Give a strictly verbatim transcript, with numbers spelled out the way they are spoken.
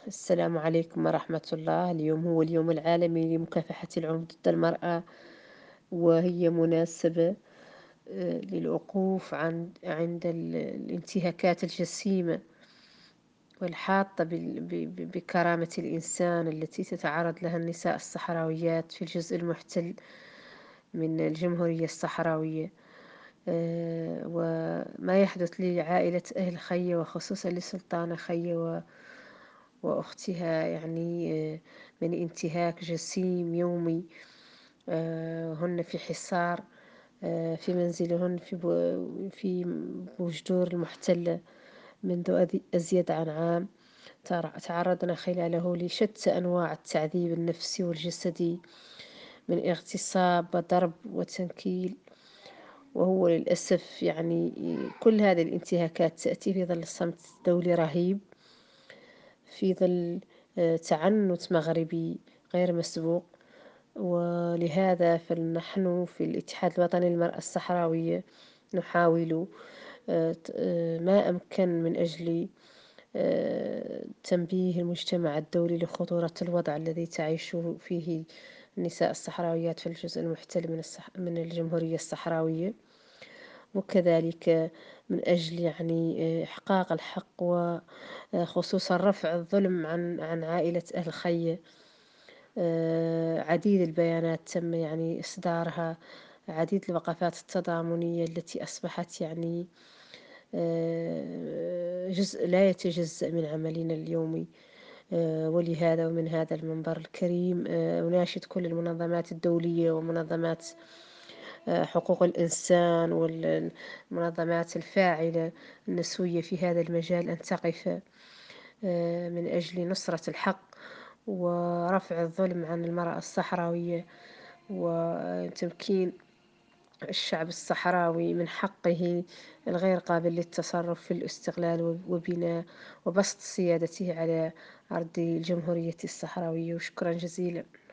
السلام عليكم ورحمة الله. اليوم هو اليوم العالمي لمكافحة العنف ضد المرأة، وهي مناسبة آه، للوقوف عند عند ال- الانتهاكات الجسيمة والحاطة بال- ب- ب- بكرامة الإنسان التي تتعرض لها النساء الصحراويات في الجزء المحتل من الجمهورية الصحراوية. آه، وما يحدث لعائلة أهل خية، وخصوصا لسلطانة خية وأختها، يعني آه، من انتهاك جسيم يومي. آه، هن في حصار آه، في منزلهن في بو- في بوجدور المحتلة منذ أذ- أزيد عن عام. تر- تعرضنا خلاله لشتى أنواع التعذيب النفسي والجسدي، من اغتصاب وضرب وتنكيل. وهو للأسف يعني كل هذه الانتهاكات تأتي في ظل الصمت الدولي رهيب، في ظل آه، تعنت مغربي غير مسبوق. ولهذا فنحن في الاتحاد الوطني للمرأة الصحراوية نحاول آه، آه، ما أمكن من أجل آه، تنبيه المجتمع الدولي لخطورة الوضع الذي تعيش فيه النساء الصحراويات في الجزء المحتل من, الصح... من الجمهورية الصحراوية، وكذلك من أجل يعني آه، إحقاق الحق، وخصوصا رفع الظلم عن عن عائلة أهل خية. آه، عديد البيانات تم يعني إصدارها، عديد الوقفات التضامنية التي أصبحت يعني آه، جزء لا يتجزأ من عملنا اليومي. آه، ولهذا ومن هذا المنبر الكريم آه، أناشد كل المنظمات الدولية ومنظمات آه، حقوق الإنسان والمنظمات الفاعلة النسوية في هذا المجال أن تقف آه، من أجل نصرة الحق ورفع الظلم عن المرأة الصحراوية، وتمكين الشعب الصحراوي من حقه الغير قابل للتصرف في الاستقلال وبناء وبسط سيادته على أرض الجمهورية الصحراوية. وشكرا جزيلا.